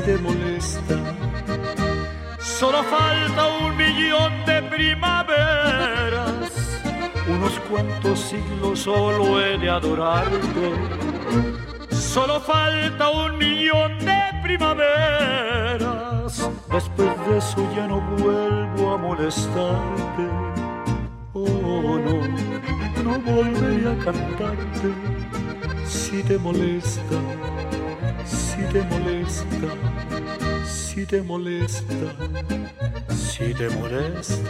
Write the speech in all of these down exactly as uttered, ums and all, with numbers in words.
te molesta. Solo falta un millón de primaveras, unos cuantos siglos solo he de adorarte. Solo falta un millón de primaveras, después de eso ya no vuelvo a molestarte. Oh no, no volveré a cantarte. Si te molesta, si te molesta, si te molesta, si te molesta.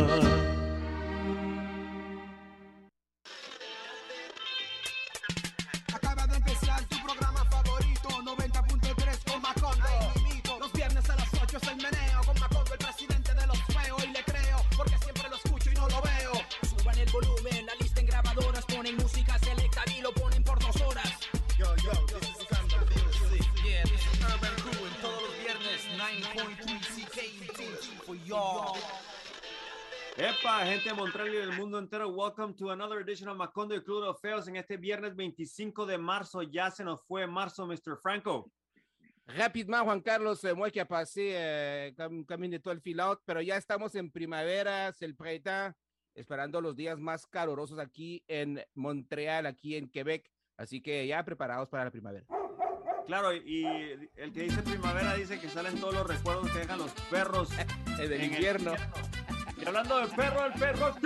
Epa, gente de Montreal y del mundo entero, welcome to another edition of Macondo y Club de Feos. En este viernes veinticinco de marzo, ya se nos fue marzo, mister Franco. Rapidement, Juan Carlos, c'est moi qui a passé euh, comme, comme une étoile filante, pero ya estamos en primavera, c'est el printemps, esperando los días más calurosos aquí en Montreal, aquí en Quebec, así que ya preparados para la primavera. Claro, y el que dice primavera dice que salen todos los recuerdos que dejan los perros en el en invierno. El y hablando del perro, el perro aquí.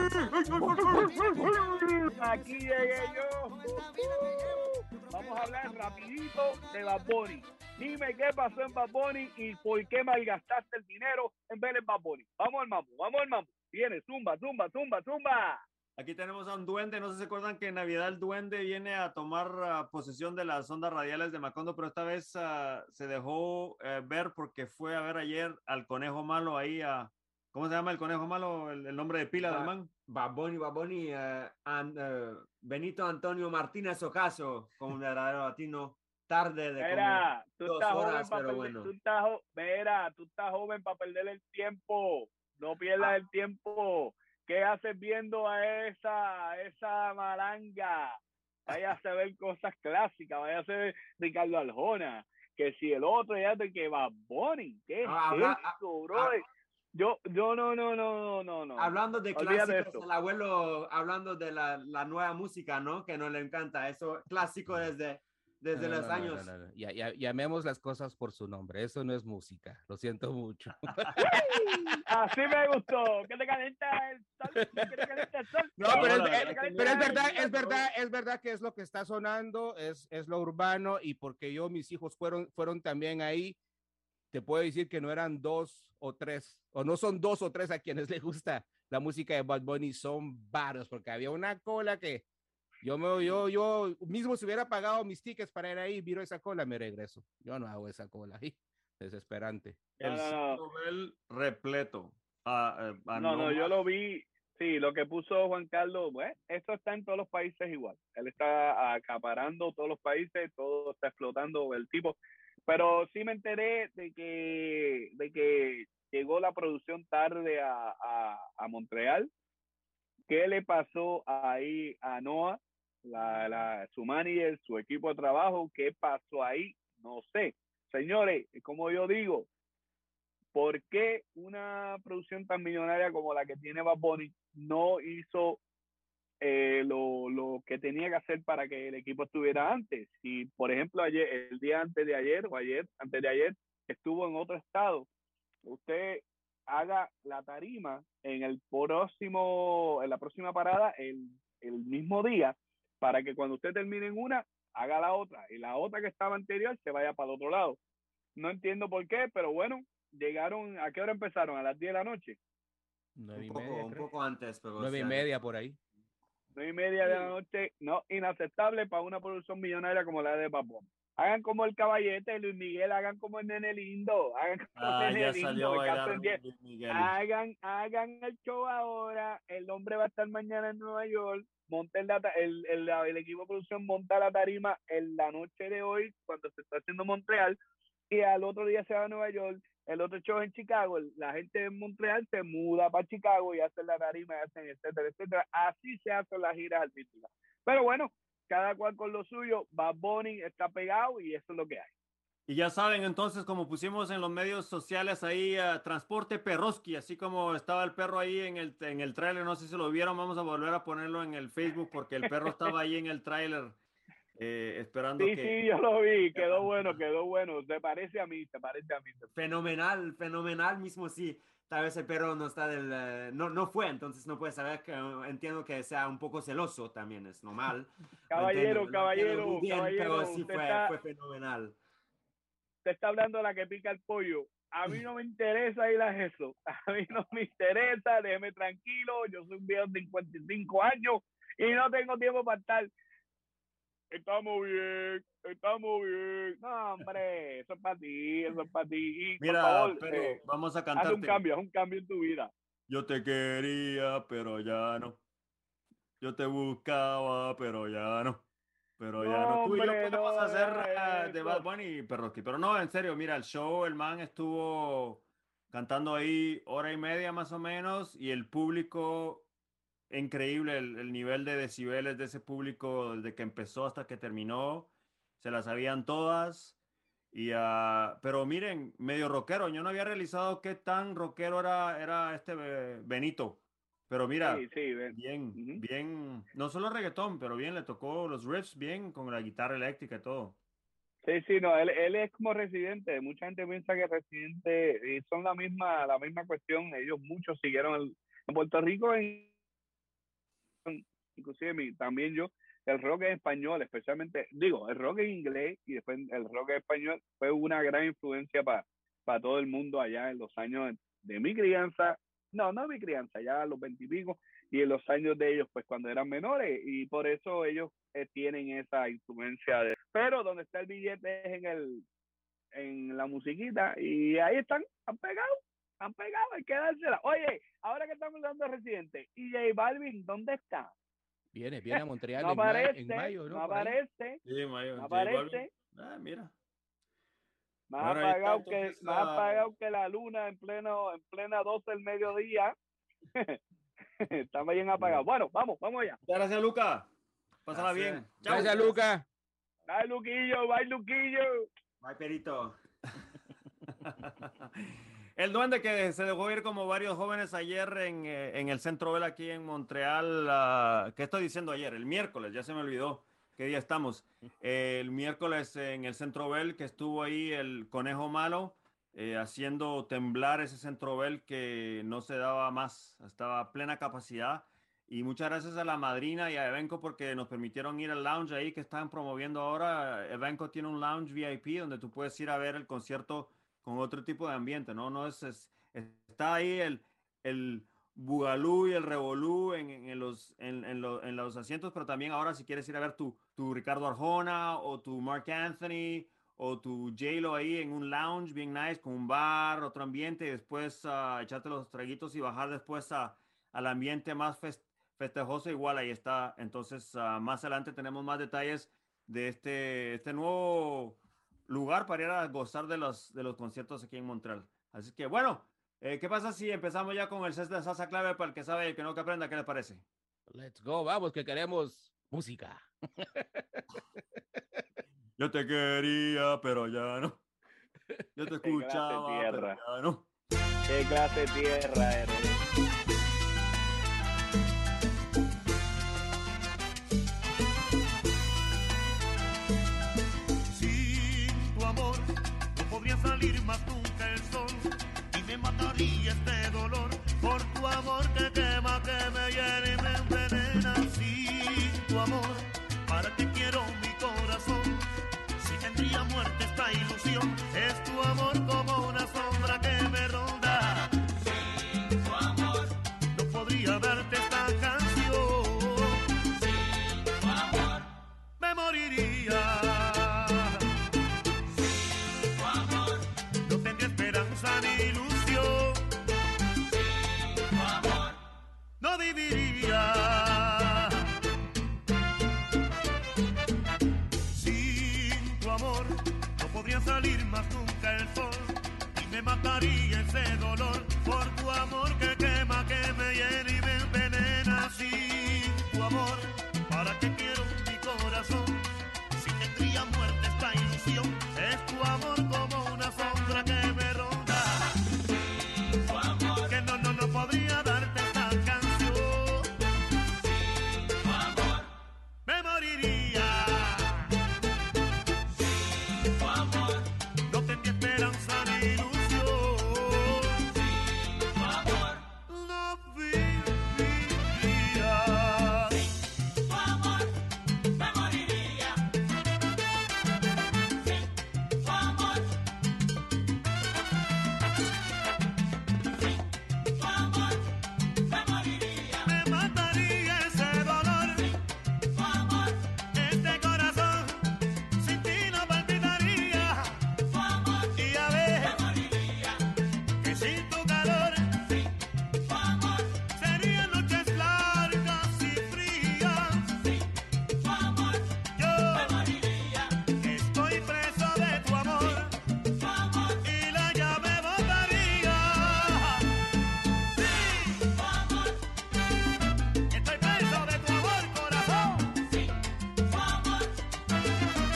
Aquí llegué yo. Vamos a hablar rapidito de Bad Bunny. Dime qué pasó en Bad Bunny y por qué malgastaste el dinero en ver en Bad Bunny. Vamos al mambo, vamos al mambo. Viene, zumba, zumba, zumba, zumba. Aquí tenemos a un duende. No sé si se acuerdan que en Navidad el duende viene a tomar uh, posesión de las ondas radiales de Macondo, pero esta vez uh, se dejó uh, ver porque fue a ver ayer al conejo malo ahí a... Uh, ¿cómo se llama el conejo malo? El, el nombre de pila del man. Bad Bunny, Bad Bunny, uh, and, uh, Benito Antonio Martínez Ocaso, con un verdadero latino, tarde de Vera, como tú dos estás horas, joven pero para bueno. Tú estás, Vera, tú estás joven para perder el tiempo. No pierdas ah. el tiempo. ¿Qué haces viendo a esa, a esa malanga? Vaya a ver cosas clásicas, vaya a ver Ricardo Arjona, que si el otro ya de que Bad Bunny, ¿qué es ah, eso, ah, bro? Ah, Yo, yo no, no, no, no, no. Hablando de clásicos, el abuelo hablando de la, la nueva música, ¿no? Que no le encanta. Eso clásico desde, desde no, no, los no, años. No, no, no. Ya, ya, llamemos las cosas por su nombre. Eso no es música. Lo siento mucho. Así me gustó. Que te calienta el sol. Que te calienta el sol. No, pero, es, es, pero es verdad, es verdad, es verdad que es lo que está sonando, es, es lo urbano, y porque yo, mis hijos fueron, fueron también ahí. Te puedo decir que no eran dos o tres, o no son dos o tres a quienes les gusta la música de Bad Bunny, son varios, porque había una cola que yo, me, yo, yo mismo si hubiera pagado mis tickets para ir ahí, miro esa cola, me regreso. Yo no hago esa cola ahí, desesperante. El no, no, no. repleto. Uh, uh, no, no, no, yo lo vi, sí, lo que puso Juan Carlos, bueno, esto está en todos los países igual. Él está acaparando todos los países, todo está explotando el tipo. Pero sí me enteré de que, de que llegó la producción tarde a, a, a Montreal. ¿Qué le pasó ahí a Noah, la, la, su manager, su equipo de trabajo? ¿Qué pasó ahí? No sé. Señores, como yo digo, ¿por qué una producción tan millonaria como la que tiene Bad Bunny no hizo Eh, lo, lo que tenía que hacer para que el equipo estuviera antes? Si por ejemplo ayer, el día antes de ayer o ayer, antes de ayer estuvo en otro estado, usted haga la tarima en el próximo, en la próxima parada el, el mismo día, para que cuando usted termine en una, haga la otra, y la otra que estaba anterior se vaya para el otro lado. No entiendo por qué, pero bueno, llegaron, ¿a qué hora empezaron? ¿A las diez de la noche? Nueve y un poco, media, un poco antes, pero nueve y media por ahí. nueve y media de la noche, no, inaceptable para una producción millonaria como la de Bad Bunny. Hagan como el Caballete, Luis Miguel, hagan como el Nene Lindo, hagan como ah, el Nene ya Lindo, salió a bailar Luis Miguel. Hagan, hagan el show ahora, el hombre va a estar mañana en Nueva York, monta el, el, el, el equipo de producción monta la tarima en la noche de hoy, cuando se está haciendo Montreal, y al otro día se va a Nueva York, el otro show en Chicago, la gente de Montreal se muda para Chicago y hacen la tarima, y hacen etcétera, etcétera. Así se hacen las giras artísticas. Pero bueno, cada cual con lo suyo. Bad Bunny está pegado y eso es lo que hay. Y ya saben, entonces, como pusimos en los medios sociales ahí, uh, Transporte Perroski, así como estaba el perro ahí en el, en el tráiler, no sé si lo vieron, vamos a volver a ponerlo en el Facebook porque el perro estaba ahí en el tráiler eh, esperando sí, que... Sí, sí, yo lo vi, quedó bueno, quedó bueno, se parece a mí, se parece a mí. Fenomenal, fenomenal mismo, sí. Tal vez el perro no está del... Uh, no, no fue, entonces no puede saber que uh, entiendo que sea un poco celoso también, es normal. Caballero, entiendo, caballero, muy bien, caballero, pero sí fue, está... fue fenomenal. Usted está hablando de la que pica el pollo. A mí no me interesa ir a eso. A mí no me interesa, déjeme tranquilo. Yo soy un viejo de cincuenta y cinco años y no tengo tiempo para estar. Estamos bien, estamos bien. No, hombre, eso es para ti, eso es para ti. Y, Mira, por favor, pero eh, vamos a haz cantarte. un cambio, haz un cambio en tu vida. Yo te quería, pero ya no. Yo te buscaba, pero ya no. Pero No, ya no. Tú y yo hombre, podemos no hacer haga uh, de eso. Bad Bunny y Perroski. Pero no, en serio, mira, el show, el man estuvo cantando ahí hora y media más o menos y el público, increíble el, el nivel de decibeles de ese público desde que empezó hasta que terminó. Se las sabían todas. Y, uh, pero miren, medio rockero. Yo no había realizado qué tan rockero era, era este eh, Benito. Pero mira, Sí, sí, ven. bien, Ujú. bien, no solo reggaetón, pero bien, le tocó los riffs bien con la guitarra eléctrica y todo. Sí, sí, no, él, él es como Residente. Mucha gente piensa que Residente y son la misma, la misma cuestión. Ellos muchos siguieron el, en Puerto Rico, en, inclusive mi, también yo, el rock en español, especialmente, digo, el rock en inglés y después el rock en español fue una gran influencia para para todo el mundo allá en los años de mi crianza. No, no mi crianza, ya a los veintipico y, y en los años de ellos, pues cuando eran menores, y por eso ellos eh, tienen esa influencia. De... Pero donde está el billete es en el en la musiquita, y ahí están, han pegado, han pegado, hay que dársela. Oye, ahora que estamos hablando de Residente, y J Balvin, ¿dónde está? Viene, viene a Montreal no en, aparece, ma en mayo, ¿no? No aparece, sí, mayo, no aparece. Ah, mira. Más Bueno, apagado, está, que, entonces, más uh... apagado que la luna en pleno en plena doce del mediodía. Está bien apagado. Bueno, vamos, vamos allá. Muchas gracias, Luca. Pásala Gracias. bien. Chao. Gracias, Luca. Bye, Luquillo, bye, Luquillo. Bye, Perito. El duende que se dejó ir como varios jóvenes ayer en, eh, en el Centro Bell aquí en Montreal. Uh, ¿Qué estoy diciendo ayer? El miércoles, ya se me olvidó. ¿Qué día estamos? Eh, el miércoles en el Centro Bell, que estuvo ahí el Conejo Malo, eh, haciendo temblar ese Centro Bell que no se daba más, estaba a plena capacidad. Y muchas gracias a la madrina y a Evenco porque nos permitieron ir al lounge ahí que están promoviendo ahora. Evenco tiene un lounge V I P donde tú puedes ir a ver el concierto con otro tipo de ambiente, ¿no? No es, es está ahí el, el bugalú y el revolú en, en, los, en, en, lo, en los asientos, pero también ahora si quieres ir a ver tu, tu Ricardo Arjona o tu Mark Anthony o tu J-Lo ahí en un lounge bien nice con un bar, otro ambiente, y después uh, echarte los traguitos y bajar después a, al ambiente más fest festejoso, igual ahí está. Entonces uh, más adelante tenemos más detalles de este, este nuevo lugar para ir a gozar de los, de los conciertos aquí en Montreal. Así que bueno, eh, ¿qué pasa si empezamos ya con el set de salsa clave para el que sabe y el que no que aprenda? ¿Qué les parece? Let's go, vamos, que queremos música. Yo te quería, pero ya no. Yo te escuchaba, pero ya no. Qué clase de tierra eres. Salir más nunca el sol y me mataría este dolor por tu amor que quema, que me hiere y me envenena. Sin tu amor, ¿para qué quiero mi corazón? Si tendría muerte esta ilusión, es tu amor como una sombra que me ronda. Sin tu amor, no podría darte esta canción. Sin tu amor, me moriría. Ni ilusión, sin tu amor no viviría. Sin tu amor no podría salir más nunca el sol y me mataría ese dolor por tu amor que quema, que me hiere y me envenena. Sin tu amor, ¿para qué quiero mi corazón? Si tendría muerte esta ilusión, es tu tu amor como una sombra que me ronda. Sin tu amor, que no, no, no podría darte esta canción. Sin tu amor, me moriría. Sin tu amor, no tendría esperanza ni ilusión. Sin tu amor, no viviría. Sin tu amor, me moriría. Sin tu amor, sin tu amor, me moriría. Me mataría ese dolor. Sin tu amor, este corazón sin ti no palpitaría. Sin tu amor, y a ver, me moriría. Que sin tu calor, sin tu amor, serían noches largas y frías. Sin tu amor, yo me moriría. Estoy preso de tu amor. Sin tu amor, y la llave botaría. Sin tu amor, estoy preso de tu amor, corazón. Sin tu amor, sin tu amor,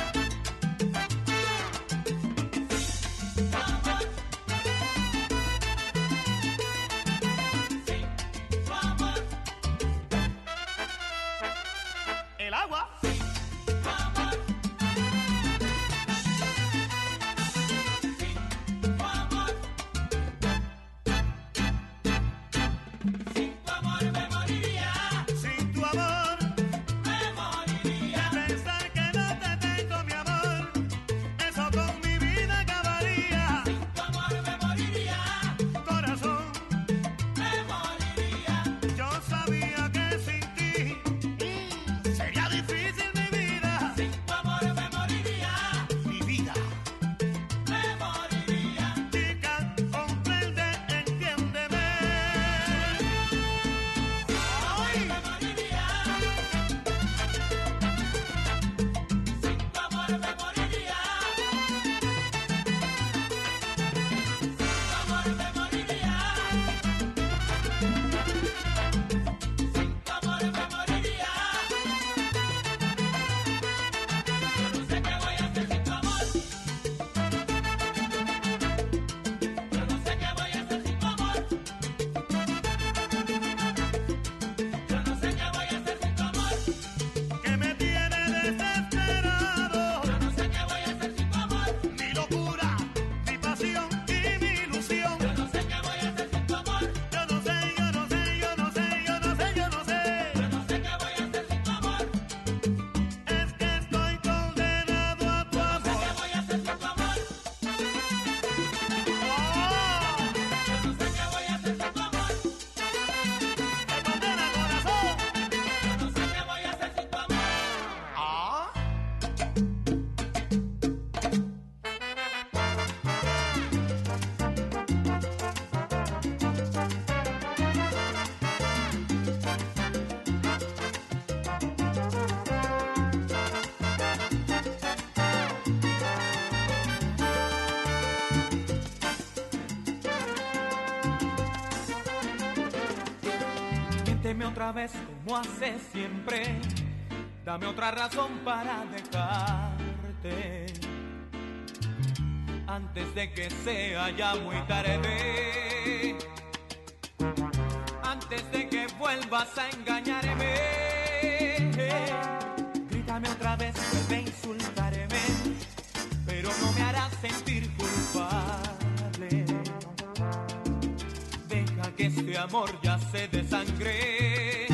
sin tu amor, el agua. Sin tu amor, sin tu amor, sin tu amor me moriría. Sin tu amor me moriría. De pensar que no te tengo, mi amor, eso con mi vida acabaría. Sin tu amor me moriría. Corazón, me moriría. Yo sabía que sin ti mm, sería difícil mi vida. Sin tu amor me moriría. Mi vida me moriría. Chica, comprende, entiéndeme. Ay, me moriría. Sin tu amor me moriría. Sin tu amor me moriría. Sin tu amor me moriría. Yo no sé qué voy a hacer sin tu amor. Yo no sé qué voy a hacer sin tu amor. Yo no sé qué voy a hacer sin tu amor. Que me tiene desesperado. Yo no sé qué voy a hacer sin tu amor. Mi locura, mi pasión y mi ilusión. Yo no sé qué voy a hacer sin tu amor. Yo no sé, yo no sé, yo no sé, yo no sé, yo no sé. Yo no sé qué voy a hacer sin tu amor. Es que estoy condenado a tu amor. Yo no sé qué voy a hacer sin tu amor. Oh, yo no sé qué voy a hacer sin tu amor. Me condena, corazón. Yo no sé qué voy a hacer sin tu amor. Ah. Miénteme otra vez como haces siempre. Dame otra razón para dejarte. Antes de que sea ya muy tarde. Antes de que vuelvas a engañarme. Grítame otra vez, vuelve a insultarme. Pero no me harás sentir culpable. Deja que este amor ya se desangre.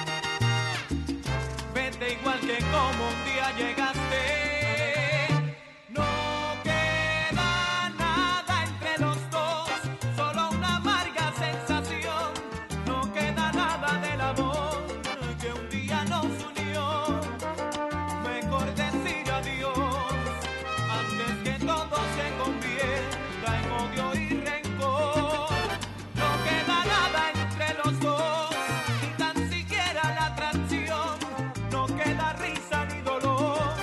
Vete igual que como un día llegaste. No queda nada entre los dos, solo una amarga sensación. No queda nada del amor que un día nos unió. Mejor decir adiós antes que todo se convierta en odio y rencor. No queda nada entre los dos, ni tan siquiera la atracción. No queda risa ni dolor.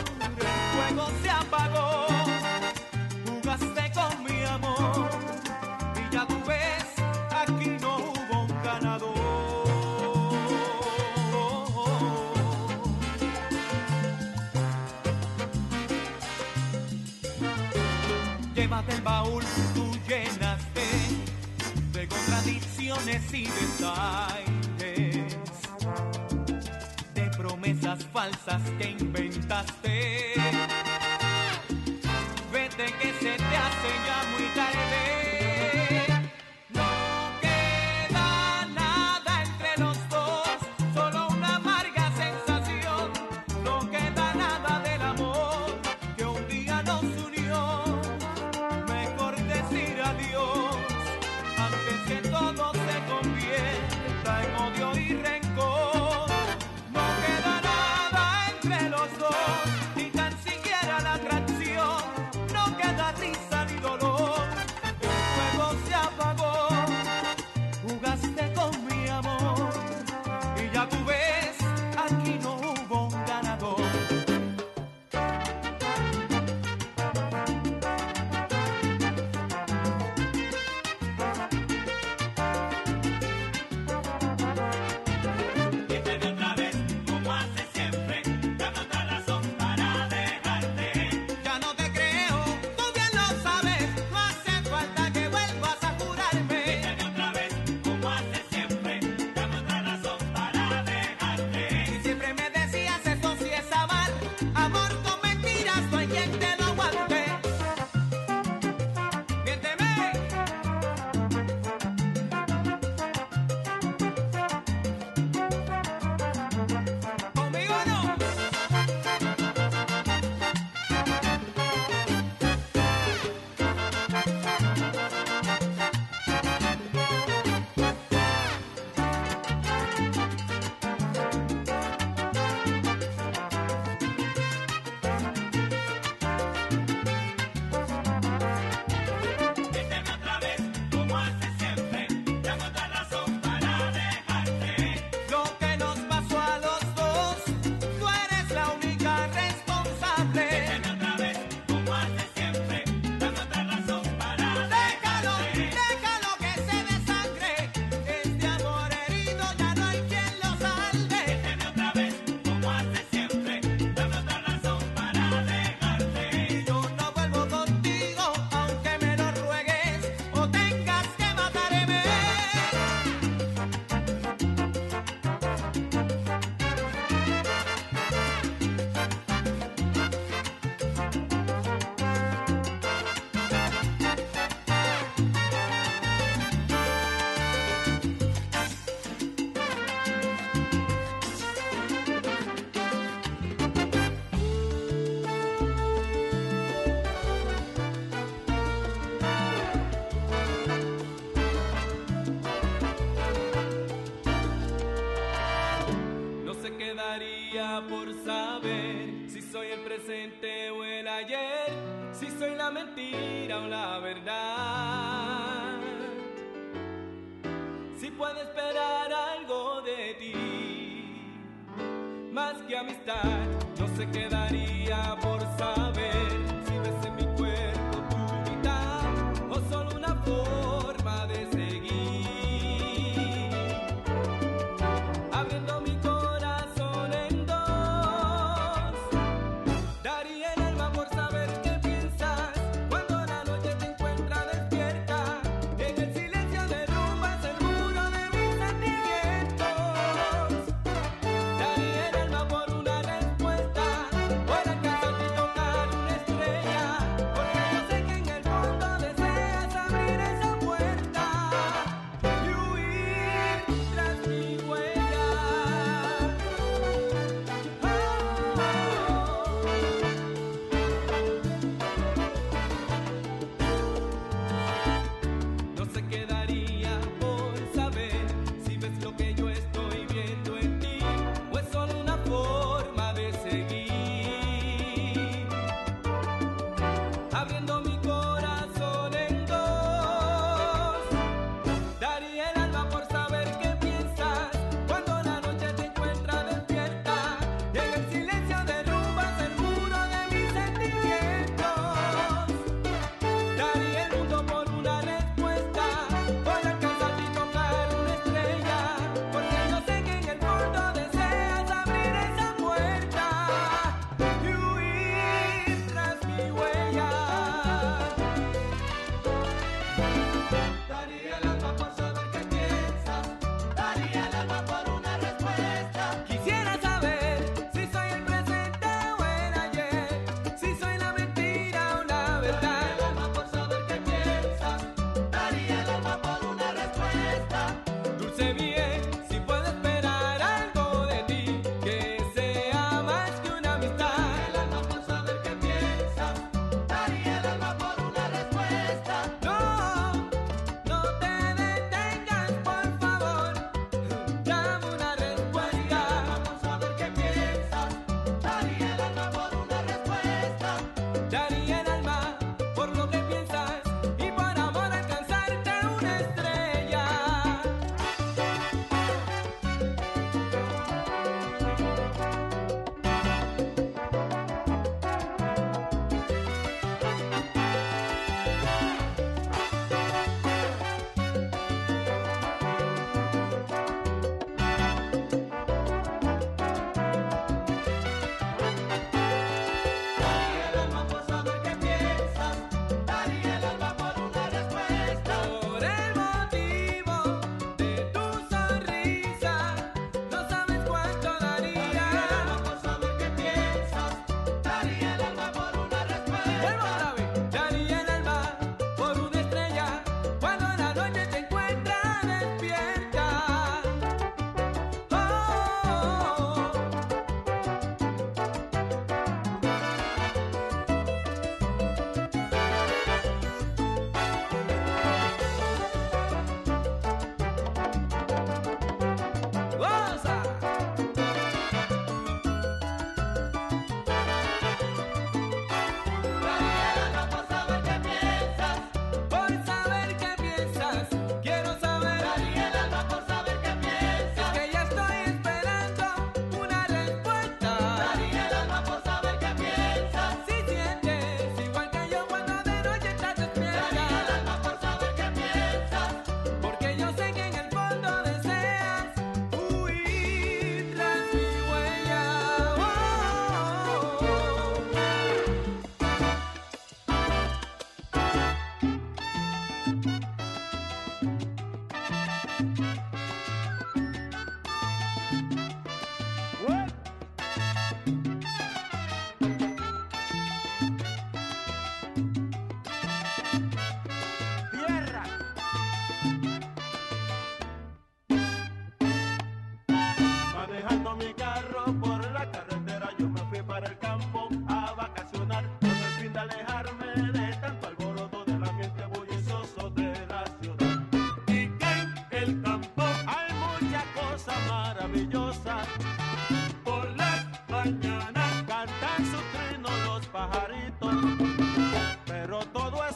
Llevas del baúl, tú llenaste de contradicciones y desaires, de promesas falsas que inventaste. Vete que se te hace ya muy tarde. No queda nada entre los dos, solo una amarga sensación. No queda nada del amor que un día nos unió. Mejor decir adiós antes que todo se convierta en odio y rencor. No queda nada entre los dos, ni tan siquiera la atracción. No queda risa ni dolor, el fuego se apagó. Jugaste con mi amor y ya tú ves, aquí no hubo un ganador. Piérdeme otra vez, como hace siempre, dame otra razón para dejarte. Ya no te creo, tú bien lo sabes, no hace falta que vuelvas a jurarme. Piérdeme otra vez, como hace siempre, dame otra razón para dejarte. Y siempre me decías eso sí es amar, amor con mentiras no hay quien te lo aguante. Miénteme. Conmigo no. Piérdeme otra vez, como hace siempre, dame otra razón para dejarte. Lo que nos pasó a los dos, tú eres la única responsable. Piérdeme otra vez, como hace siempre, dame otra razón para Déjalo, dejarte. déjalo que se desangre. Este amor herido ya no hay quien lo salve. Piérdeme otra vez, como hace siempre, dame otra razón para dejarte. Yo no vuelvo contigo, aunque me lo ruegues o tengas que matarme. No se quedaría por saber si soy el presente o el ayer, si soy la mentira o la verdad. Si puedo esperar algo de ti, más que amistad. No se quedaría por saber si ves en mi cuerpo tu mitad o solo una forma de seguir. Abriendo mi corazón en dos, daría el alma por saber qué piensas cuando la noche te encuentra despierta. En el silencio derrumbas el muro de mis sentimientos. Daría el alma por una respuesta, por acaso a ti tocar un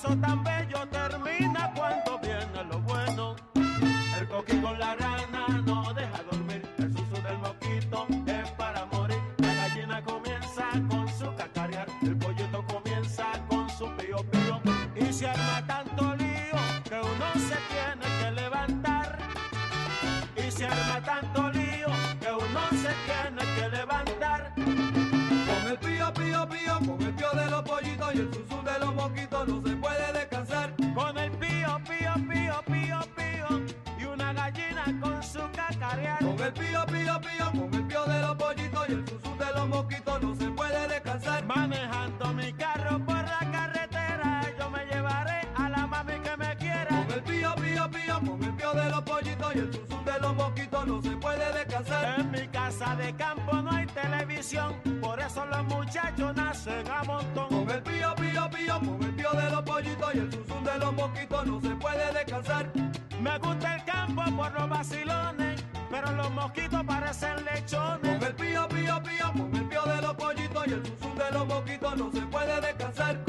esto tan bello termina cuando viene lo bueno. El coqui con la rana no deja dormir, el susu del mosquito es para morir. La gallina comienza con su cacarear, el pollito comienza con su pío pío. Y se arma tanto lío que uno se tiene que levantar. Y se arma tanto lío que uno se tiene que levantar. Con el pío pío pío, con el pío de los pollitos y el susu de los mosquitos no se puede descansar. Con el pío pío pío pío pío y una gallina con su cacarear. Con el pío pío pío, con el pío de los pollitos y el susu de los mosquitos no se puede descansar. Manejando mi carro por la carretera, yo me llevaré a la mami que me quiera. Con el pío pío pío, con el pío de los pollitos y el susu de los mosquitos no se puede descansar. En mi casa de campo no hay televisión, por eso los muchachos nacen a montón. Con el pío pío pío, con el pío de los pollitos y el susu de los mosquitos no se puede descansar. Me gusta el campo por los vacilones, pero los mosquitos parecen lechones. Con el pío pío pío, con el pío de los pollitos y el susu de los mosquitos no se puede descansar.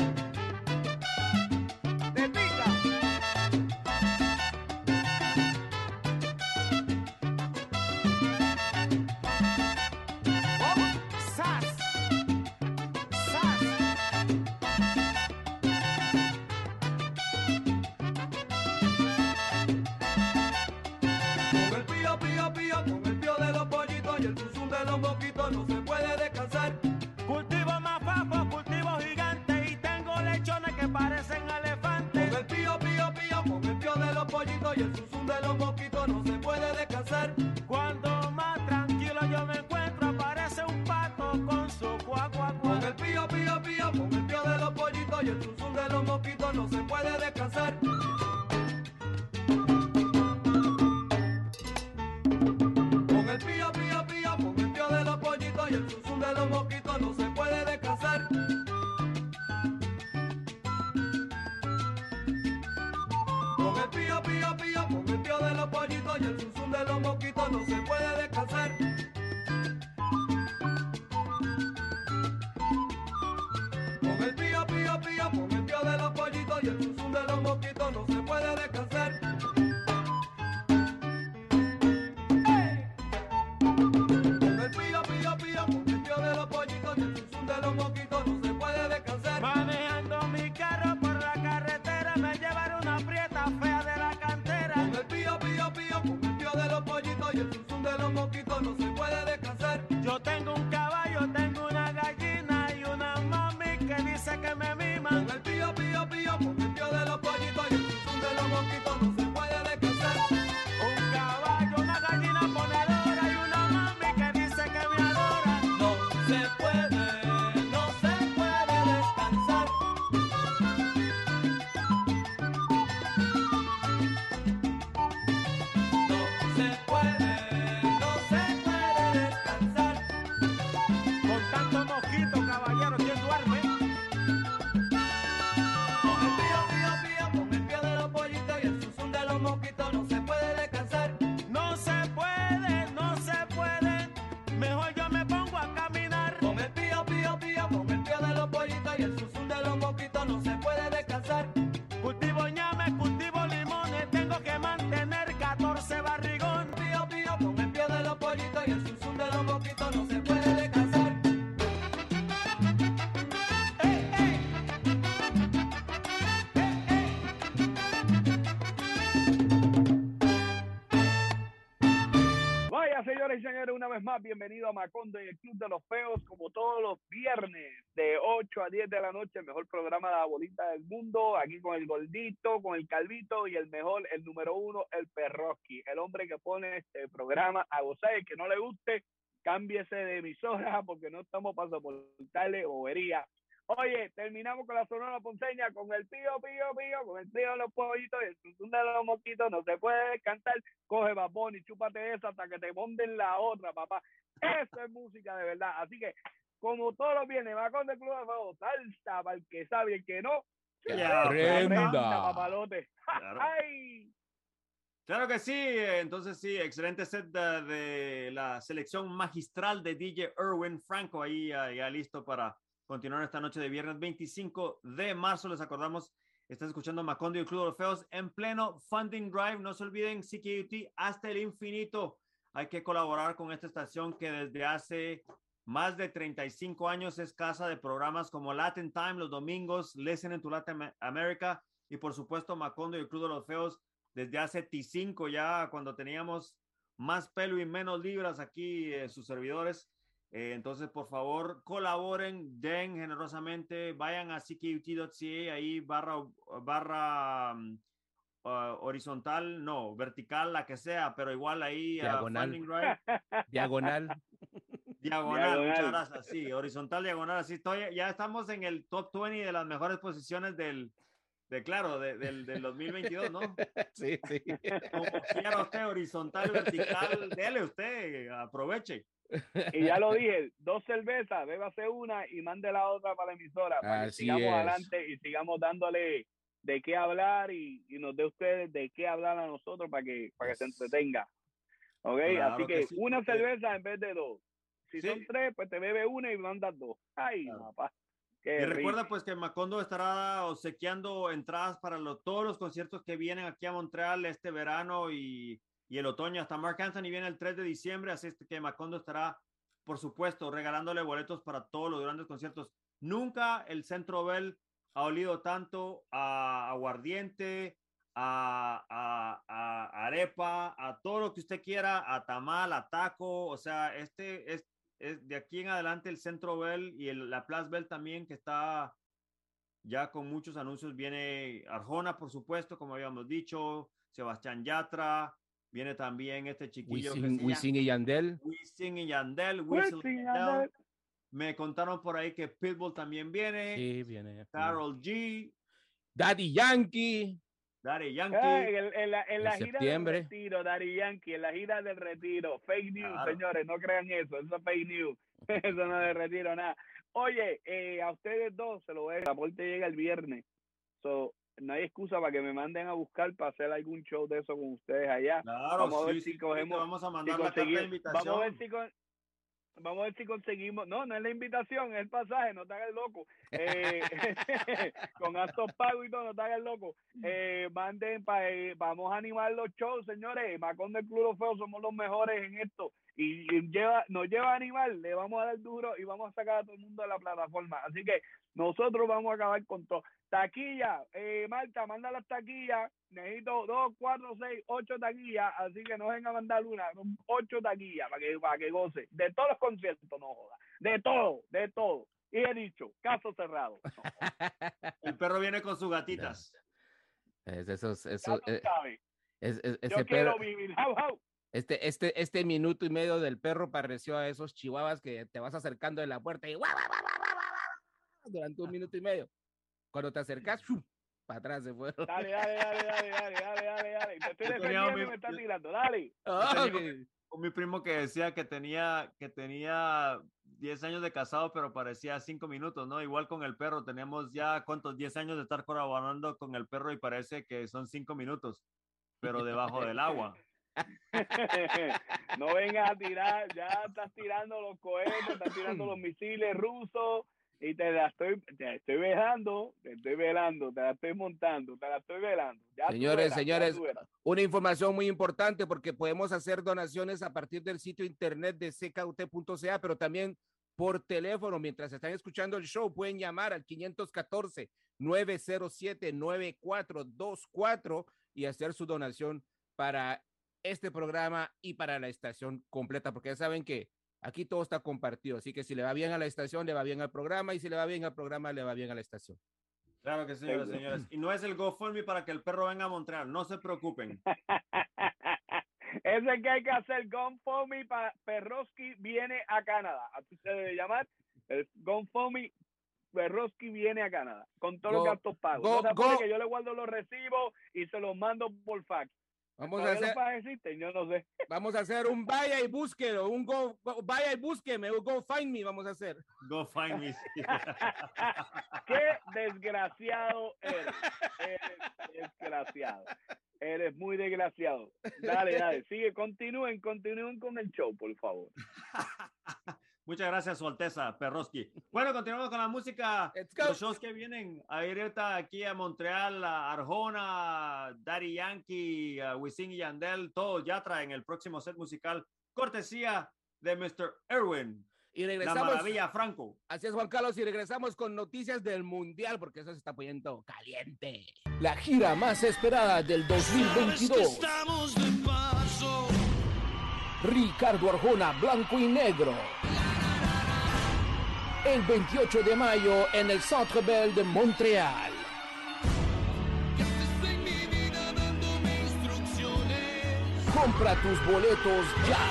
¡Te pica! No se puede descansar. Cultivo mafafo, cultivo gigante y tengo lechones que parecen elefantes. Con el pío pío pío, con el pío de los pollitos y el susu de los mosquitos no se puede descansar. Cuando más tranquilo yo me encuentro aparece un pato con su cuac cuac cuac. Con el pío pío pío, con el pío de los pollitos y el susu de los mosquitos no se puede descansar. Con el pío pío pío, con el pío de los pollitos y el susu de los mosquitos no se puede descansar. Con el pío pío pío, con el pío de los pollitos y el susu de los mosquitos no se puede descansar. Con el pío pío pío, con el pío de los pollitos y el susu de los mosquitos no se puede descansar. Los mosquitos no se puede descansar. Manejando mi carro por la carretera me llevaré una prieta fea de la cantera. Con el pío pío pío, con el pío de los pollitos y el susu de los mosquitos no se puede descansar. Yo tengo un caballo, tengo una gallina y una mami que dice que me mima. Con el pío pío pío, con el pío de los pollitos y el susu de los mosquitos no se puede descansar. Un caballo, una gallina ponedora y una mami que dice que me adora. No se puede. Cultivo ñame, cultivo limones, tengo que mantener catorce barrigón. Pío pío, con el pío de los pollitos y el susu de los mosquitos no se puede descansar. ¡Ey, ey! Vaya, señores y señores, una vez más, bienvenido a Macondo y el Club de los Feos, como todos los viernes, de ocho a diez de la noche, el mejor programa de la bolita del mundo, aquí con el gordito, con el calvito y el mejor, el número uno, el Perroski, el hombre que pone este programa a gozar. El que no le guste, cámbiese de emisora, porque no estamos para soportarle bobería. Oye, terminamos con la Sonora Ponceña, con el pío, pío, pío, con el pío de los pollitos y el susu de los mosquitos. No se puede descansar. Coge Bad Bunny, chúpate esa hasta que te monden la otra, papá. Eso es música de verdad. Así que, como todos los viernes, va con el Club de Fuego, salsa para el que sabe y el que no. Ya, Prenda. Papalote. Claro. ¡Ay! Claro que sí, entonces sí, excelente set de, de la selección magistral de D J Erwin Franco, ahí ya, ya listo para continuar esta noche de viernes veinticinco de marzo. Les acordamos Estás escuchando Macondo y el Club de los Feos en pleno funding drive. No se olviden, C K U T hasta el infinito. Hay que colaborar con esta estación que desde hace más de treinta y cinco años es casa de programas como Latin Time los domingos, Listen to Latin America y por supuesto Macondo y el Club de los Feos desde hace T cinco ya cuando teníamos más pelo y menos libras aquí eh, sus servidores. Eh, entonces, por favor, colaboren, den generosamente, vayan a c k u t punto c a, ahí barra, barra um, uh, horizontal, no, vertical, la que sea, pero igual ahí diagonal. Uh, funding drive. Diagonal. Diagonal, diagonal, muchas gracias, sí, horizontal, diagonal, así estoy, ya estamos en el top veinte de las mejores posiciones del, de claro, de, del, del dos mil veintidós, ¿no? Sí, sí. Como quiera usted, horizontal, vertical, dele usted, aproveche. Y ya lo dije, dos cervezas, bébase una y mande la otra para la emisora, para Así que sigamos es. adelante y sigamos dándole de qué hablar y, y nos dé ustedes de qué hablar a nosotros para que, para que se entretenga. ¿Ok? Claro Así que, que sí, una porque- cerveza en vez de dos. Si Sí. son tres, pues te bebe una y mandas dos. Ay, Claro. papá. Y Qué recuerda rico. pues que Macondo estará obsequiando entradas para lo- todos los conciertos que vienen aquí a Montreal este verano y, y el otoño. Hasta Mark Anthony viene el tres de diciembre, así es que Macondo estará, por supuesto, regalándole boletos para todos los grandes conciertos. Nunca el Centro Bell ha olido tanto a aguardiente, a, a, a arepa, a todo lo que usted quiera, a tamal, a taco. O sea, este es, es de aquí en adelante el Centro Bell y el, la Plaza Bell también, que está ya con muchos anuncios. Viene Arjona, por supuesto, como habíamos dicho, Sebastián Yatra, viene también este chiquillo que Wisin, se Wisin y Yandel. llama Wisin y Yandel, Pues Wisin sí, y anda. Yandel. Me contaron por ahí que Pitbull también viene, Sí, viene. Karol G, Daddy Yankee. Daddy Yankee. Ah, en, en la, en En la gira septiembre. del retiro, Daddy Yankee, en la gira del retiro. Fake news, Claro. señores, no crean eso, eso es fake news. Eso no es de retiro, nada. Oye, eh, a ustedes dos se lo voy a... El aporte llega el viernes. So, no hay excusa para que me manden a buscar para hacer algún show de eso con ustedes allá. Claro, Vamos a ver sí, si sí, cogemos- te vamos a Si mandar la carta de conseguimos- invitación. vamos a ver si con- Vamos a ver si conseguimos, no, no es la invitación, es el pasaje, no te hagas loco. Eh, con actos pagos y todo, no te hagas loco. Eh, manden, pa, eh, vamos a animar los shows, señores. Macondo del Club de los Feos somos los mejores en esto. Y, y lleva, nos lleva a animar, le vamos a dar duro y vamos a sacar a todo el mundo de la plataforma. Así que nosotros vamos a acabar con todo. Taquilla, eh, Marta, manda las taquillas. Necesito dos, cuatro, seis, ocho taquillas. Así que no venga a mandar una, son ocho taquillas para que, para que goce. De todos los conciertos, no joda. De todo, de todo. Y he dicho, caso cerrado. No, El perro viene con sus gatitas. Es esos, ya esos, tú eh, sabes. es- es- Yo ese quiero perro, vivir. Jau, jau. este, este, este minuto y medio del perro pareció a esos chihuahuas que te vas acercando de la puerta y guau, guau, guau, guau, guau, guau, durante un minuto y medio. Cuando te acercas, ¡shum!, para atrás se fueron. Dale, dale, dale, dale, dale, dale, dale, dale. Te estoy Yo tenía defendiendo mi- y me estás tirando. Dale. Ah, tenía ok. Con mi primo que decía que tenía, que tenía diez años de casado, pero parecía cinco minutos, ¿no? Igual con el perro, tenemos ya, ¿cuántos? diez años de estar colaborando con el perro y parece que son cinco minutos, pero debajo del agua. No vengas a tirar, ya estás tirando los cohetes, estás tirando los misiles rusos y te la estoy, te estoy velando, te estoy velando, te la estoy montando, te la estoy velando. Ya tú Señores, verás, ya señores, tú verás. una información muy importante porque podemos hacer donaciones a partir del sitio internet de c k u t punto c a, pero también por teléfono. Mientras están escuchando el show, pueden llamar al quinientos catorce, nueve cero siete, nueve cuatro dos cuatro y hacer su donación para este programa y para la estación completa, porque ya saben que aquí todo está compartido, así que si le va bien a la estación, le va bien al programa, y si le va bien al programa, le va bien a la estación. Claro que sí, señores, Seguro. señores. Y no es el GoFundMe para que el perro venga a Montreal, no se preocupen. Ese que hay que hacer, GoFundMe para Perroski viene a Canadá. Así se debe llamar. El GoFundMe Perroski viene a Canadá con todos Go- los gastos pagos. go- no se apure go. que yo le guardo los recibos y se los mando por fax. Vamos a ¿Todavía hacer, los fax existen? Yo no sé. vamos a hacer un vaya y búsquelo, un go, go- vaya y búsqueme, un go find me, vamos a hacer. GoFundMe. Qué desgraciado eres. Eres desgraciado. Eres muy desgraciado. Dale, dale. Sigue, continúen, continúen con el show, por favor. Muchas gracias, Su Alteza Perroski. Bueno, continuamos con la música. Let's go. Los shows que vienen a ir ahorita aquí a Montreal, a Arjona, Daddy Yankee, a Wisin y Yandel, todos ya traen el próximo set musical, cortesía de mister Erwin. Y La regresamos. Maravilla Franco. Así es, Juan Carlos, y regresamos con noticias del Mundial, porque eso se está poniendo caliente. La gira más esperada del dos mil veintidós. Estamos de paso. Ricardo Arjona, Blanco y Negro. El veintiocho de mayo en el Centre Bell de Montreal. En mi vida dándome instrucciones. Compra tus boletos ya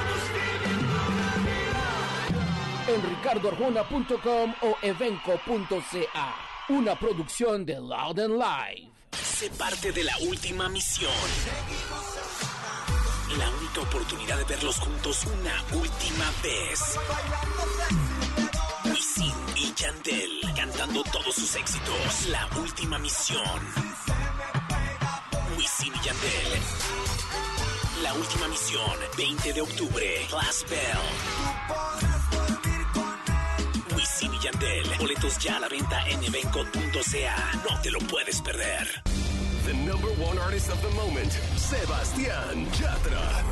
en ricardo arjona punto com o evenco punto c a. Una producción de Loud and Live. Sé parte de la última misión. La única oportunidad de verlos juntos una última vez. Wisin y Yandel cantando todos sus éxitos. La última misión. Wisin y Yandel. La última misión, veinte de octubre, Class Bell. Wisin y Yandel. Boletos ya a la venta en evenco punto c a. No te lo puedes perder. The number one artist of the moment, Sebastián Yatra.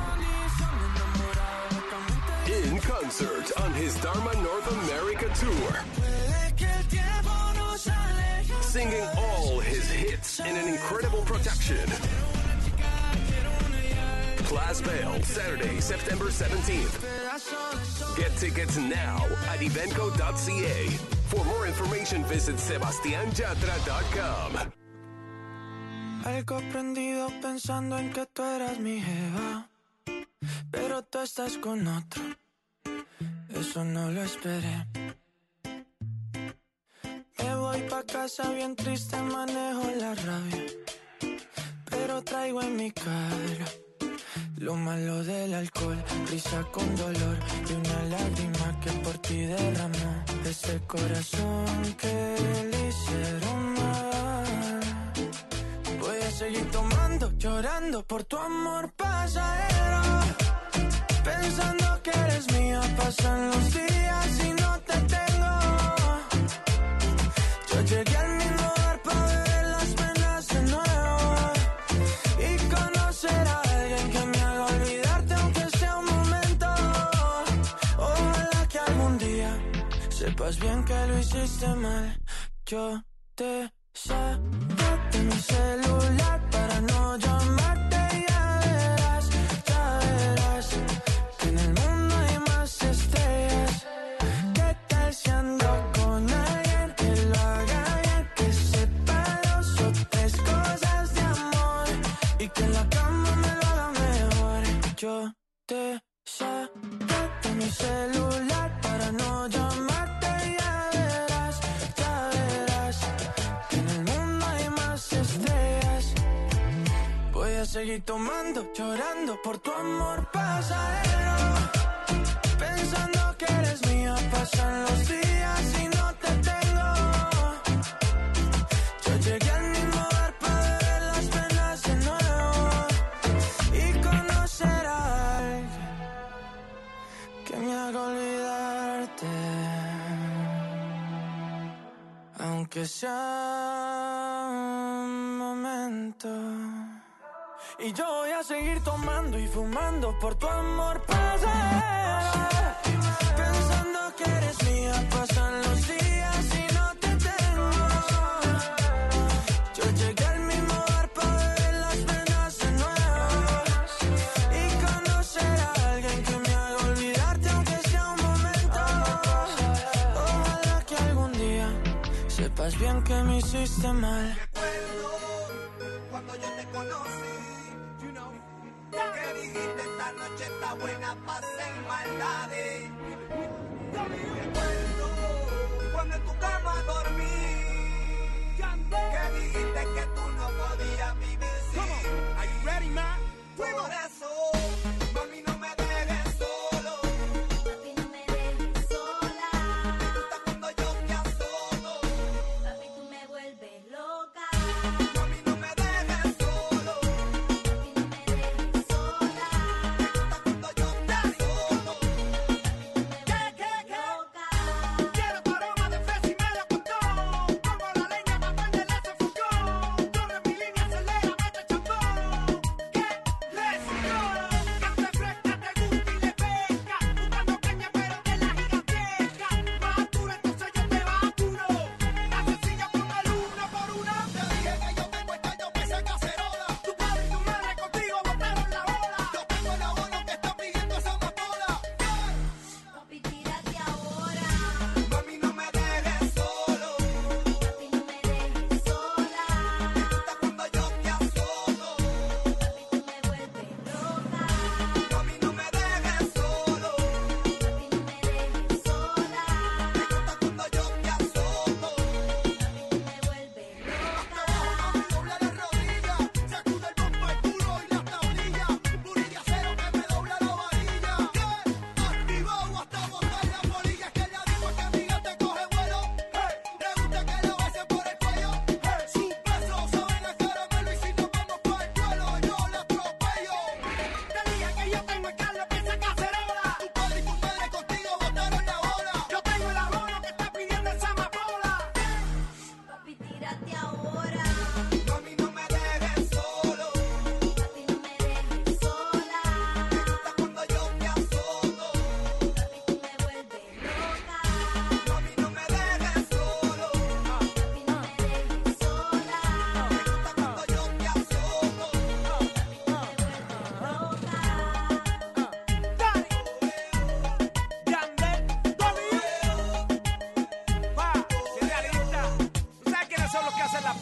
In concert on his Dharma North America tour. Singing all his hits in an incredible production. Class Bell, Saturday, September seventeenth. Get tickets now at evenco dot c a. For more information, visit sebastian yatra dot com. Algo prendido pensando en que tú eras mi jeva, pero tú estás con otro. Eso no lo esperé. Me voy pa' casa bien triste, manejo la rabia, pero traigo en mi cara lo malo del alcohol, risa con dolor y una lágrima que por ti derramó. Ese corazón que le hicieron mal. Voy a seguir tomando, llorando por tu amor pasajero, pensando que eres mía. Pasan los días y no te tengo. Yo llegué al mismo lugar para beber las penas de nuevo y conocer a alguien que me haga olvidarte aunque sea un momento. Ojalá que algún día sepas bien que lo hiciste mal. Yo te saqué de mi celular para no llamarte y ya verás, ya verás que en el mundo hay más estrellas. ¿Qué tal si ando con alguien que lo haga bien, que sepa dos o tres cosas de amor y que en la cama me lo haga mejor? Yo te saqué de mi celular para no llamarte y ya verás, ya verás que en el mundo hay más estrellas. Voy a seguir tomando, llorando por tu amor pasajero, pensando que eres mía. Pasan los días y no te tengo. Yo llegué al mismo lugar para beber las penas de nuevo y conocer a alguien que me haga olvidarte, aunque sea un momento. Y yo voy a seguir tomando y fumando por tu amor pasajero, pensando que eres mía. Pasan los días y no te tengo. Yo llegué al mismo lugar para beber las penas de nuevo y conocer a alguien que me haga olvidarte aunque sea un momento. Ojalá que algún día sepas bien que me hiciste mal. Cuando yo te conocí, you know, que dijiste esta noche está buena para hacer maldades. Recuerdo cuando en tu cama dormí, que dijiste que tú no podías vivir sin mí. Are you ready, man? Por eso, mami, no me dejes solo. Papi, no me dejes sola. Me gusta cuando yo te asolo. Papi, tú me vuelves loca. Mami, no me dejes solo. Papi, no me dejes sola. Me gusta cuando yo te asolo. Papi, tú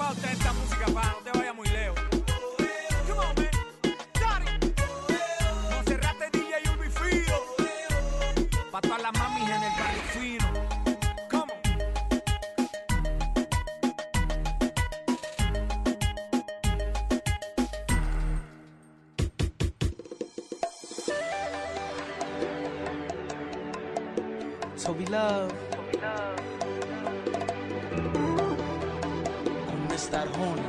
pa' usted esta música, pa, no te vayas muy lejos. Come on, man. Daddy. Monserrate D J Urbi Fino. Pa' todas las mamis en el barrio fino. Come on. So we love. Con esta Arjona.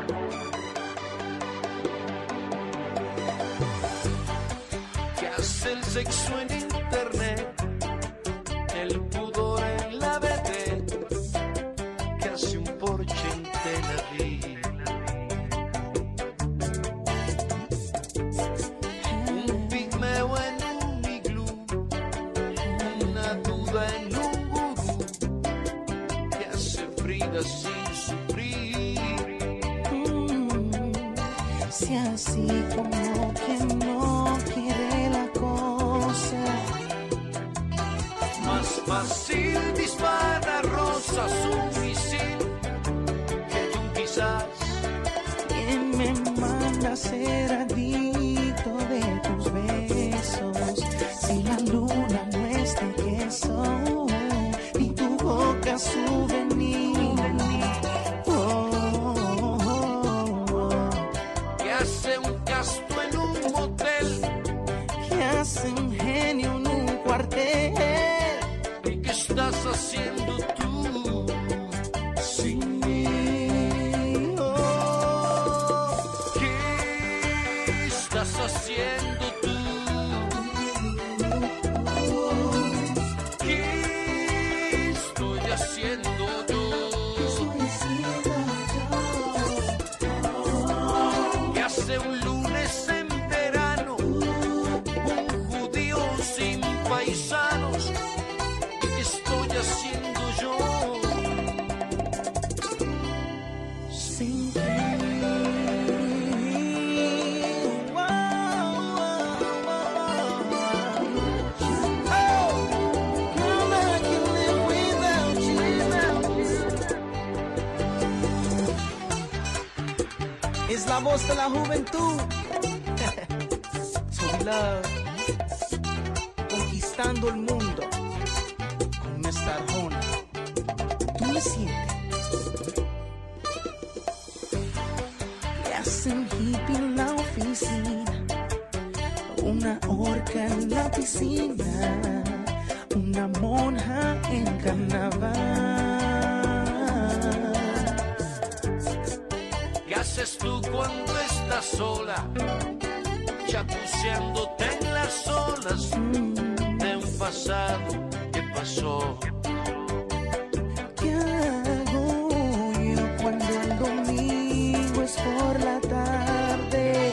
¿Qué hace el sexo en internet? El pudor en la B D. ¿Qué hace un Porsche en Tel Aviv? Un pigmeo en un iglú. Una duda en un gurú. ¿Qué hace Frida sin sufrir? Mm, si así como quien no quiere la cosa, Más fácil dispara rosas un misil que tú quizás. ¿quién me manda a ser adicto de tus besos? Si la luna no es de queso y tu boca souvenir. Oh, oh, oh, oh. ¿Qué hace un casto en un motel? ¿Qué hace un genio en un cuartel? ¿Y qué estás haciendo tú sin mí? Oh, ¿Qué estás haciendo tú? ¿Qué estoy haciendo yo? ¿Qué hace un lunes en verano? Un judío sin paisanos. ¿Y qué estoy haciendo yo? sin ti. Wow, oh, girl, I can live without you. Es la voz de la juventud. So we love. Conquistando el mundo con esta Arjona. ¿Tú me sientes? Le hacen hippie en la oficina, una orca en la piscina, una monja en carnaval. ¿Qué haces tú cuando estás sola? Chapuceándote en las olas de un pasado que pasó. ¿Qué hago yo cuando el domingo es por la tarde?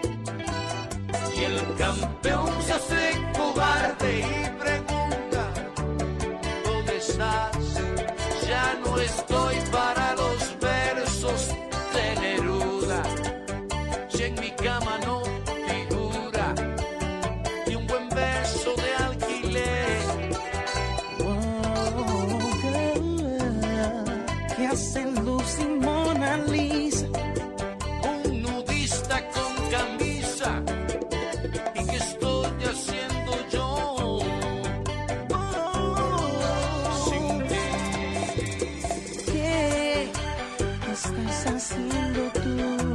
Y el campeón se hace cobarde y pregunta: ¿dónde estás? Ya no estoy para los versos de Neruda. Si en mi cama no figura ni un buen beso de alquiler. Wow, girl, ¿qué hacen Lucy y Mona Lisa? Un nudista con camisa. ¿Y qué estoy haciendo yo sin ti? ¿Qué estás haciendo tú?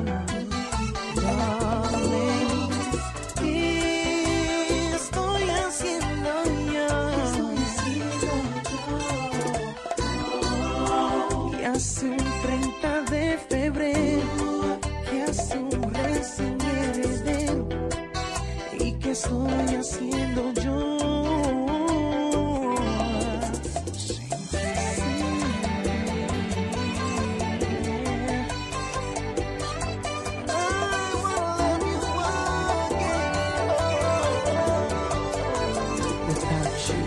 Darling, ¿qué estoy haciendo yo? ¿Qué hace un treinta de febrero? ¿Qué hace un recién heredero? ¿Y qué estoy haciendo yo? Sin ti. I wanna love you again without you.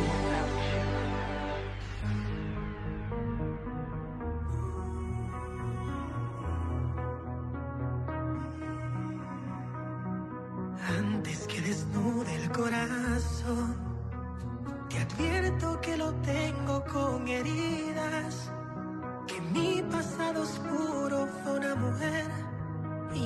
Antes que desnude el corazón, te advierto que lo tengo con heridas, que mi pasado oscuro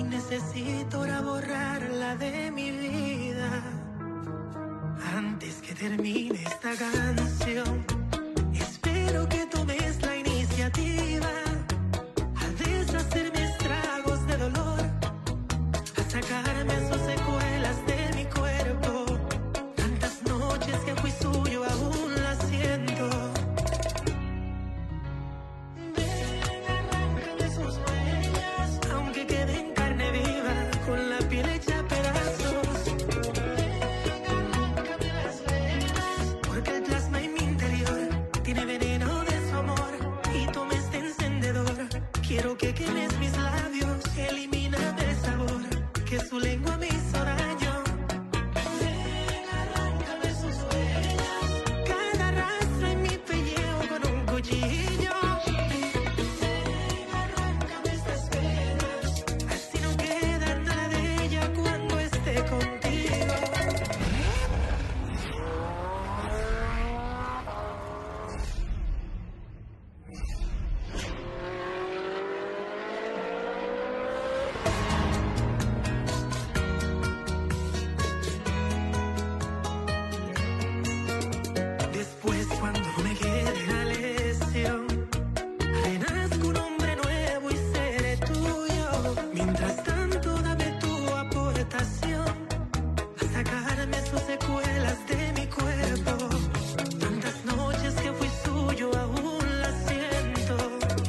necesito ahora borrarla de mi vida. Antes que termine esta canción, espero que tomes la iniciativa a deshacerme estragos de dolor, a sacarme sus secuelas de mi cuerpo. Tantas noches que fui suyo aún las siento. Ven, arráncame sus huellas, aunque quede en carne viva, con la piel hecha a pedazos. Ven, arráncame las venas, porque el plasma en mi interior tiene veneno de su amor y toma este encendedor. Quiero que quemes mis labios, elimíname el sabor que su lengua me hizo daño. Ven, arráncame sus huellas, cada rastro en mi pellejo con un cuchillo. Ven, arráncame estas penas, así no queda nada de ella cuando esté contigo. Después, cuando me quede la lesión, renazco un hombre nuevo y seré tuyo. Mientras tanto, dame tu aportación a sacarme sus secuelas de mi cuerpo. Tantas noches que fui suyo aún las siento.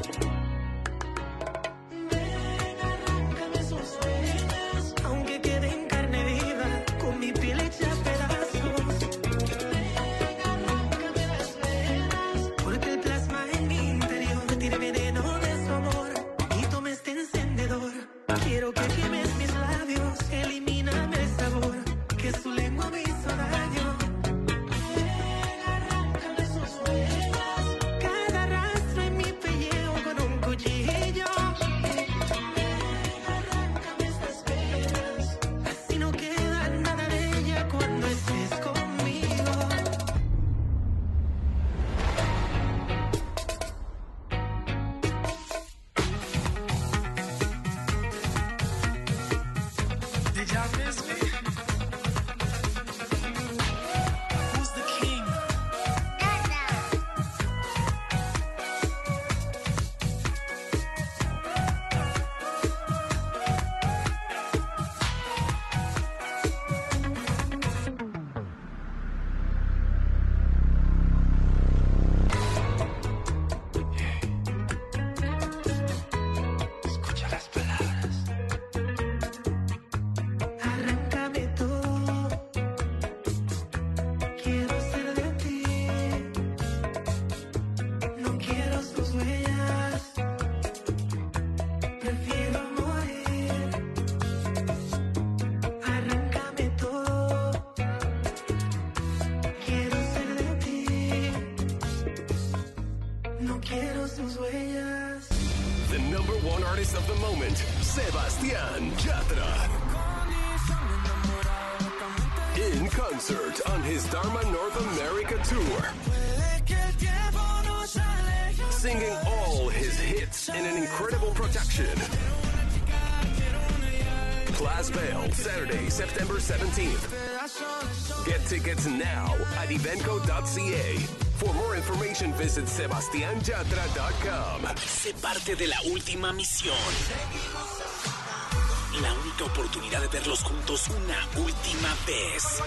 Ven, arráncame sus venas, aunque quede en carne viva, con mi piel hecha a pedazos. Arráncame las venas, porque el plasma en mi interior tiene veneno de su amor y toma este encendedor. Quiero que quemes mis labios, elimíname el sabor que su lengua me hizo daño. Ven, arráncame sus huellas, cada rastro en mi pellejo con un cuchillo. Ven, arráncame estas penas, así no queda nada de ella cuando estés conmigo. Did y'all miss me? Who's the king? Escucha las palabras. Arráncame todo, quiero ser de ti. No quiero sus huellas, prefiero morir. Arráncame todo, quiero ser de ti. No quiero sus huellas. The number one artist of the moment, Sebastián Yatra. In concert on his Dharma North America tour. Singing all his hits in an incredible production. Class Bale, Saturday, September seventeenth. Get tickets now at evenco dot c a. For more information, visit sebastian yatra dot com. Sé parte de la última misión. La única oportunidad de verlos juntos una última vez.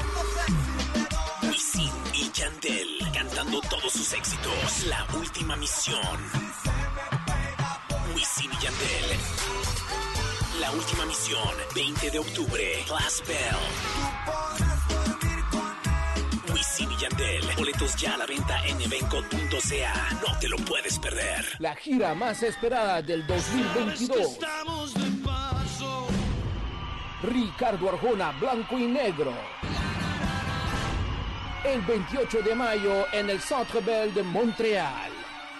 Wisin y Yandel cantando todos sus éxitos. La última misión. Wisin y Yandel. La última misión, veinte de octubre, Class Bell. Wisin y Yandel. Boletos ya a la venta en evenco punto c a. No te lo puedes perder. La gira más esperada del dos mil veintidós. Ricardo Arjona, Blanco y Negro. El veintiocho de mayo en el Centre Bell de Montreal.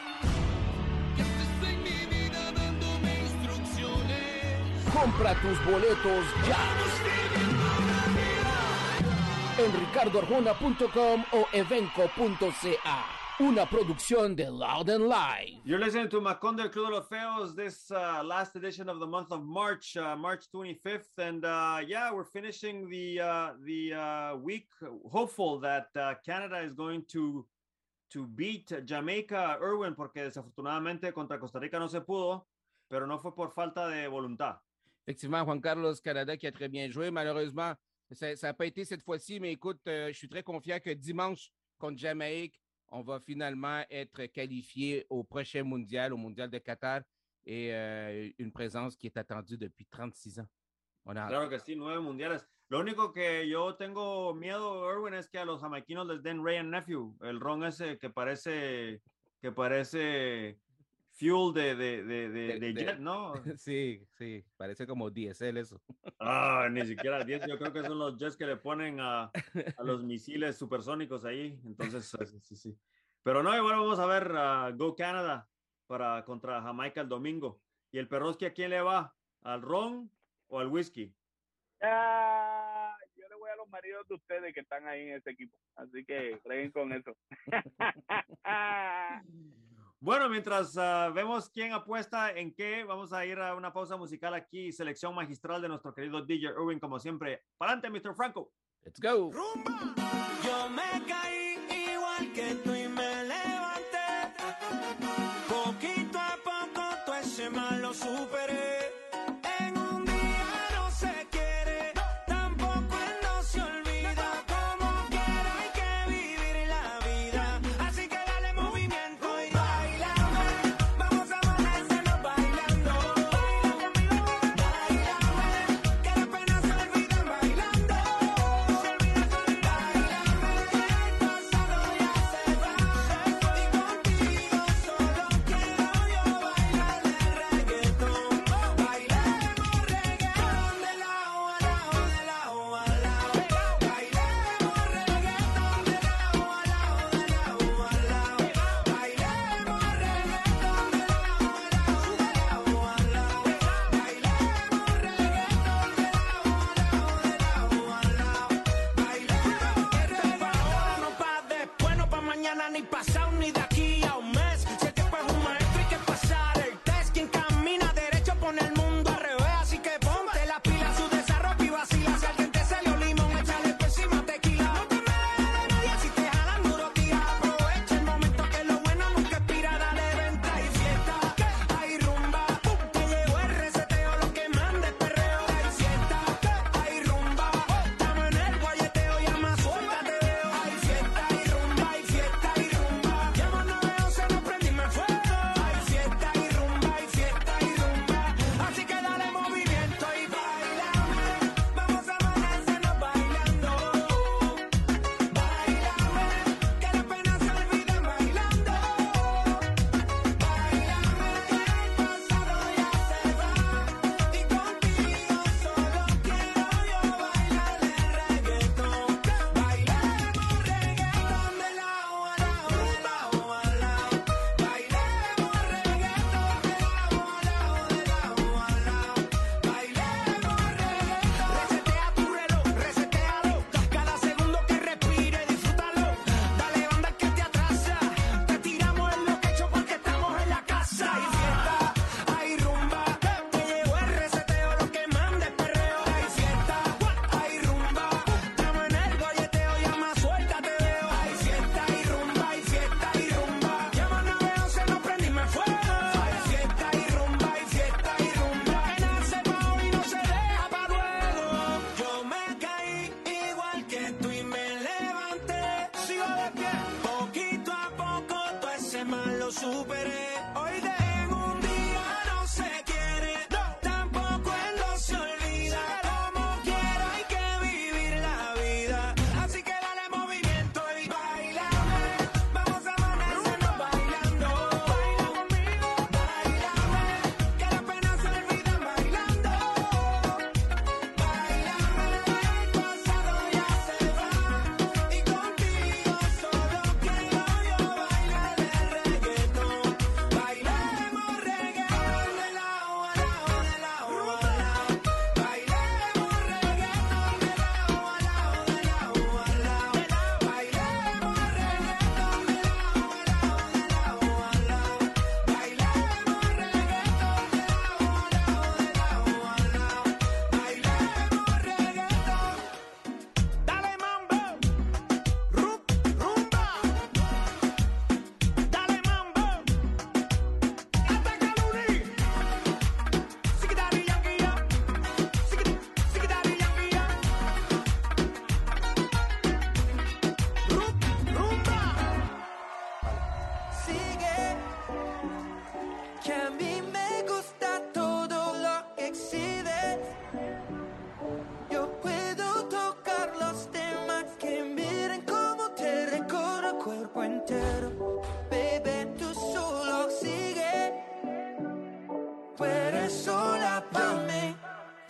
Compra tus boletos ya en ricardo arjona punto com o evenco punto c a. una producción de Loud and Live. You're listening to Macondo, El Club de los Feos, this uh, last edition of the month of March, uh, March twenty-fifth. And uh, yeah, we're finishing the, uh, the uh, week hopeful that uh, Canada is going to, to beat Jamaica, Irwin, porque desafortunadamente contra Costa Rica no se pudo, pero no fue por falta de voluntad. Effectivement, Juan Carlos, Canada qui a très bien joué. Malheureusement, ça n'a pas été cette fois-ci, mais écoute, euh, je suis très confiant que dimanche, contre Jamaïque, on va finalement être qualifié au prochain mondial, au mondial de Qatar, et euh, une présence qui est attendue depuis trente-six ans. On a... Claro que sí, nueve mundiales. Lo único que yo tengo miedo, Irwin, es que a los jamaiquinos les den Ray and Nephew, el ron ese que parece, que parece fuel de, de, de, de, de jet, ¿no? Sí, sí, parece como D S L eso. Ah, ni siquiera diez, yo creo que son los jets que le ponen a, a los misiles supersónicos ahí, entonces sí, sí. Pero no, igual vamos a ver uh, Go Canada para contra Jamaica el domingo. ¿Y el Perroski a quién le va? ¿Al ron o al whisky? Ah, yo le voy a los maridos de ustedes que están ahí en ese equipo, así que creen con eso. Bueno, mientras uh, vemos quién apuesta en qué, vamos a ir a una pausa musical aquí, selección magistral de nuestro querido D J Irwin, como siempre. ¡Para adelante, mister Franco! ¡Let's go! ¡Rumba! Yo me caí igual que tú y me levanté. Poquito a poco todo ese mal lo superé. En un día no se quiere, tampoco él no se olvida. Como quiera hay que vivir la vida. Así que dale movimiento y baila, ven. Vamos a amanecernos bailando. Baila conmigo, baila, ven. Que las penas se olvidan bailando. Se olvida con baila, ven. El pasado ya se va.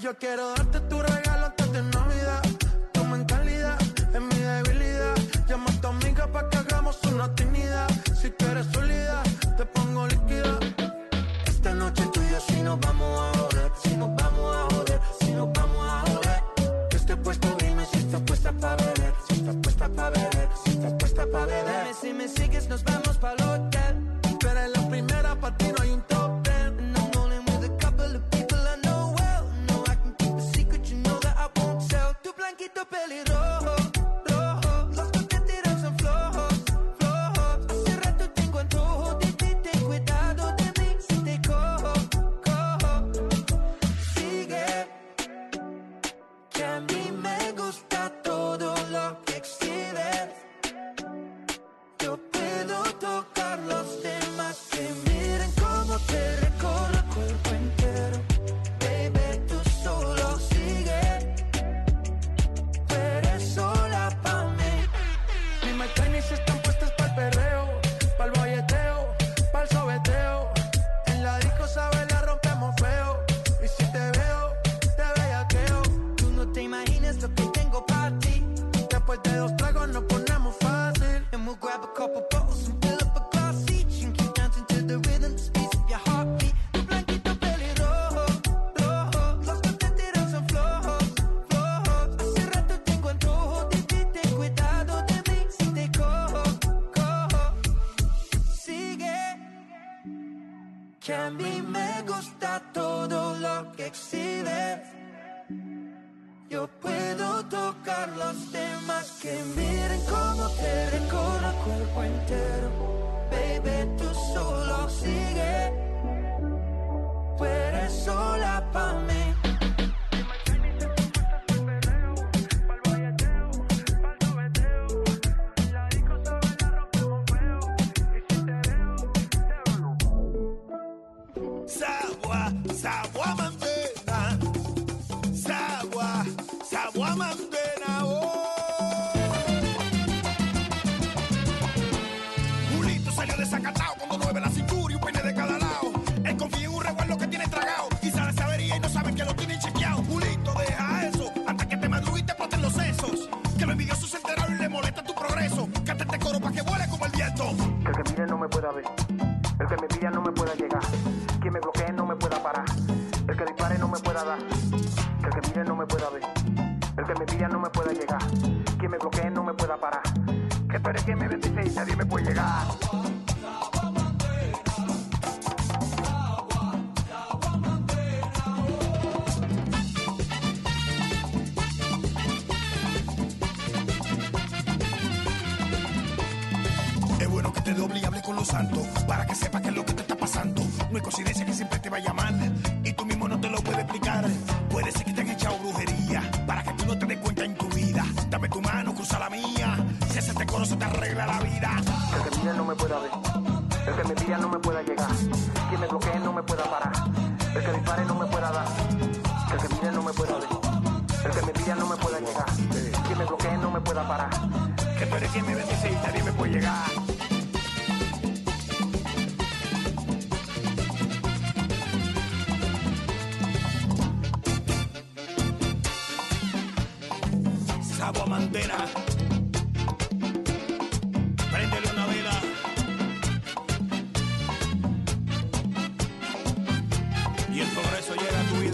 Yo quiero darte tu regalo antes de Navidad. Tu mentalidad es mi debilidad. Llama a tu amiga pa' que hagamos una actividad. Si tú eres sólida, te pongo líquida. Esta noche tú y yo si nos vamos a joder. Si nos vamos a joder, si nos vamos a joder. Yo estoy puesto, dime si estás puesta pa' beber. Si estás puesta pa' beber, si estás puesta pa' beber. Dime si me sigues, nos vamos pa'l hotel. Tú eres la primera, pa' ti no hay un top ten. And I'm rolling with a couple of people I know well. No, I can keep a secret, you know that I won't tell. Tu blanquito pelirrojo, rojo. Los que te tiran son flojos, flojos. Hace rato tengo antojo de ti, ten cuidado de mí si te cojo, cojo. Sigue, que a mí me gusta todo lo que exhibes. Yo puedo tocar los demás que miren cómo te recorro el cuerpo entero. Baby, tú solo sigue. Tú eres sola pa' mí. Mis McCartney's están puestas pa'l perreo, pa'l bolleteo, pa'l sobeteo. En la disco, sabes, la rompemos feo. Y si te veo, te bellaqueo. Tú no te imaginas lo que tengo pa' ti. Después de dos tragos nos ponemos fácil. And we'll grab a couple bottles and fill up a glass each. And keep dancing to the rhythm, the speed of your heartbeat. Tu blanquito pelirrojo, rojo. Los que te tiran son flojos, flojos. Hace rato tengo antojo de ti, ten cuidado de mí si te cojo, cojo. Sigue, que a mí me gusta todo lo que exhibes. Yo puedo tocar los temas que miren cómo te recorro el cuerpo entero. Baby, tú solo sigue. Tú eres sola pa' mí. Sagua, sagua mantena. Sagua, sagua mantena. Oh. Julito salió desacatado con dos nueve en la cintura y un peine de cada lado. Él confía en un revuelo que tiene tragado y sale esa avería y no saben que lo tienen chequeado. Julito, deja eso hasta que te madrugue y te exploten los sesos. Que los envidiosos se enteraron y le molesta tu progreso. Canta este coro pa' que vuele como el viento. Que el que mire no me pueda ver. El que me pilla no me pueda llegar. Quien me bloquee no me pueda parar. El que dispare no me pueda dar. Que el que mire no me pueda ver. El que me pilla no me pueda llegar. Quien me bloquee no me pueda parar. Que tú eres quien me bendice y nadie me puede llegar. Es bueno que te doble y hable con los santos para que sepas qué es lo que te está pasando. No es coincidencia que siempre te va a llamar y tú mismo no te lo puedes explicar. Puede ser que te han echado brujería para que tú no te des cuenta en tu vida. Dame tu mano, cruza la mía. Si ese te coro se te arregla la vida. El que mire no me pueda ver. El que me pilla no me pueda llegar. Quien me bloquee no me pueda parar. El que dispare no me pueda dar. Que el que mire no me pueda ver. El que me pilla no me pueda llegar. Quien me bloquee no me pueda parar. Que tú eres quien me bendice y nadie me puede llegar. Sagua mantena. Préndele una vela. Y el progreso llega a tu vida.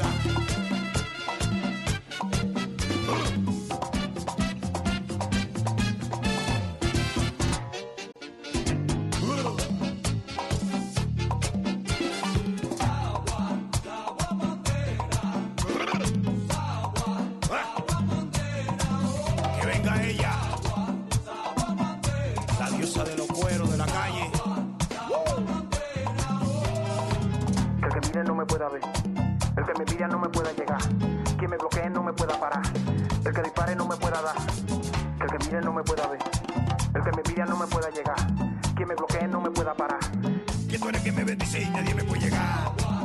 Que venga ella, la diosa de los cueros de la calle. Que el que mire no me pueda ver. El que me pilla no me pueda llegar. Quien me bloquee no me pueda parar. El que dispare no me pueda dar. Que el que mire no me pueda ver. El que me pilla no me pueda llegar. Quien me bloquee no me pueda parar. Que tú eres quien me bendice y nadie me puede llegar.